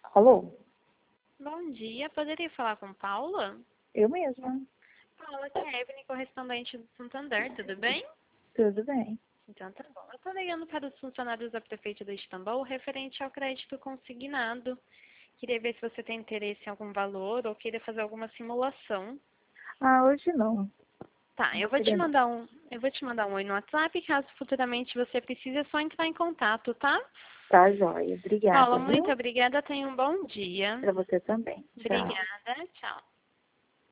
Alô? Bom dia, poderia falar com Paula? Eu mesma. Paula, que é Evelyn, correspondente do Santander, tudo bem? Tudo bem. Então tá bom. Eu estou ligando para os funcionários da Prefeitura de Istambul referente ao crédito consignado. Queria ver se você tem interesse em algum valor ou queria fazer alguma simulação. Ah, hoje não. Tá, Não eu vou te queria não. mandar um oi no WhatsApp, caso futuramente você precise, é só entrar em contato, tá? Tá, joia. Paula, Obrigada, muito viu? obrigada, tenha um bom dia. Pra você também. Tchau. Obrigada, tchau.